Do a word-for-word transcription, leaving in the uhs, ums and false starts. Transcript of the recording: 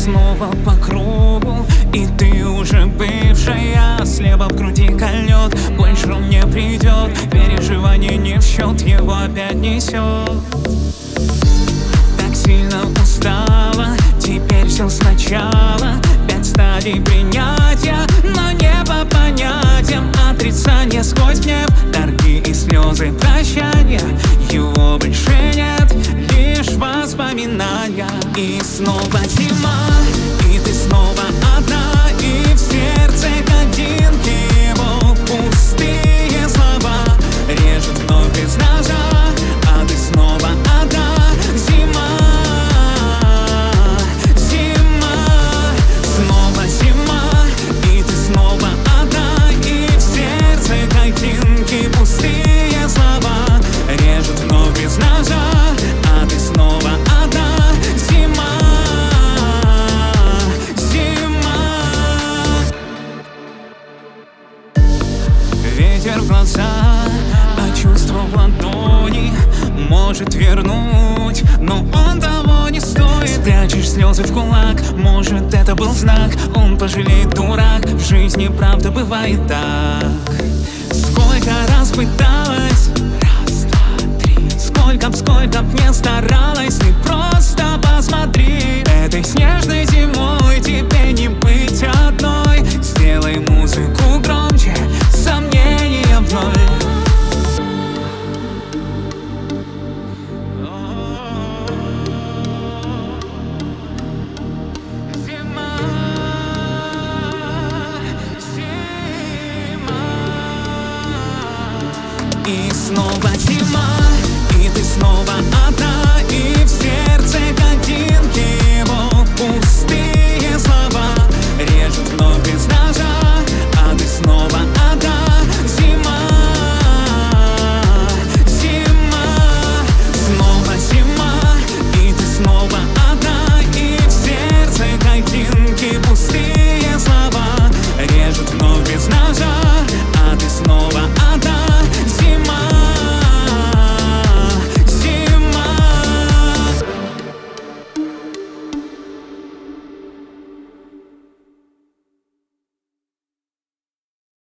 снова по кругу, и ты уже бывшая. Слева в груди кольнет, больше он не придет. Переживание не в счет, его опять несет. Так сильно устала, теперь все сначала. Пять стадий принятия, но не по понятиям. Отрицание сквозь гнев, торги и слезы прощания. Его больше нет, лишь воспоминания. И снова зима, и ты снова одна, и в сердце картинки его пустые слова. Режет вновь без ножа, а ты снова одна. Зима, зима, снова зима, и ты снова одна, и в сердце картинки пустые слова. Режет вновь без ножа, а ты снова одна. Зима, зима. Ветер в глаза, а чувство в ладони может вернуть, но он того не стоит. Спрячешь слезы в кулак, может это был знак. Он пожалеет, дурак, в жизни правда бывает так. Сколько раз пыталась, раз, два, три. Сколько б, сколько б не старалась, ты просто посмотри. Этой снежной зимой тебе не быть одной. Сделай музыку громче, сомнения в ноль. И снова зима, и ты снова